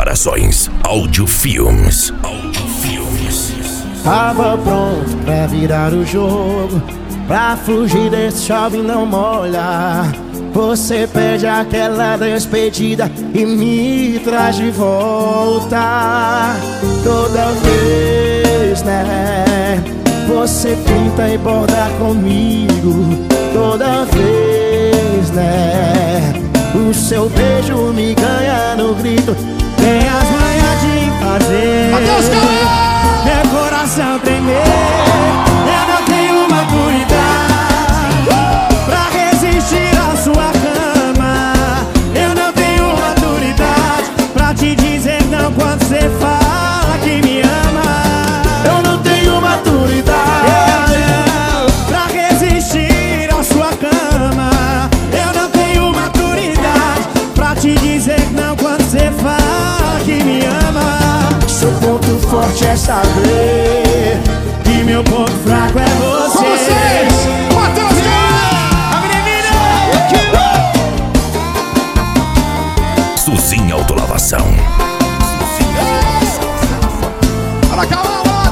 Preparações Audiofilmes. Tava pronto pra virar o jogo, pra fugir desse chove não molha. Você pede aquela despedida e me traz de volta. Toda vez, né? Você pinta e borda comigo. Toda vez, né? O seu beijo me ganha no grito. Tem as manhas de fazer meu coração tremer. Eu não tenho maturidade pra resistir à sua cama. Eu não tenho maturidade pra te dizer não quando você fala que me ama. Eu não tenho maturidade pra resistir à sua cama. Eu não tenho maturidade pra te dizer não quando você fala que me ama. Seu ponto forte é saber que meu ponto fraco é você. Com vocês, Matheus Guerra, a menina Suzinha Autolavação. Olha cá,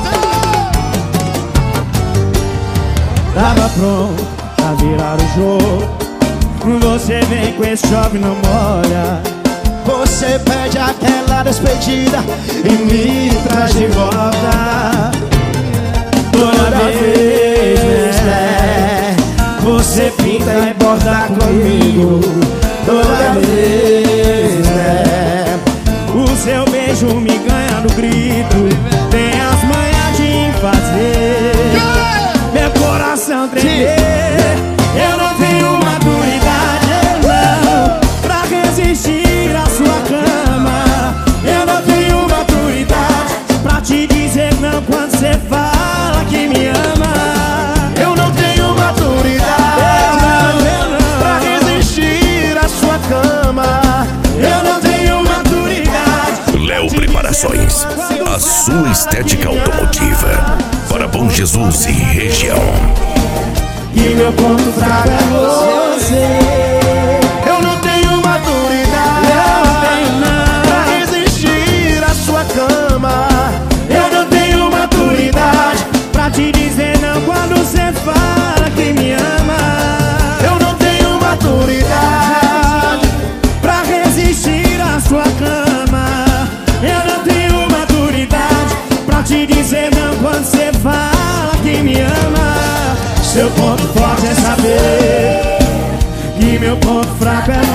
Tava pronto pra virar o jogo, você vem com esse chove não molha. Você pede aquela despedida e me traz de volta. Toda vez, né? Você pinta e borda comigo. Toda vez, né? O seu beijo me ganha no grito. Tem as manhas de fazer meu coração tremer. Eu não tenho maturidade, não, pra resistir à sua cama. Eu não tenho maturidade pra te dizer não quando você fala que me ama. Eu não tenho maturidade pra resistir à sua cama. Eu não tenho maturidade. Léo Preparações, a sua estética automotiva para Bom Jesus e região. E meu ponto fraco é você. Eu não tenho maturidade pra resistir à sua cama. Eu não tenho maturidade pra te dizer não quando você fala que me ama. Eu não tenho maturidade pra resistir à sua cama. Eu não tenho maturidade pra te dizer não quando você fala que me ama. Seu ponto forte é saber que meu ponto fraco é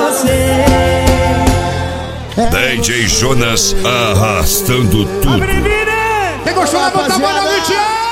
você. DJ Jonas arrastando tudo. Quem gostou, levanta a mão, Luciano!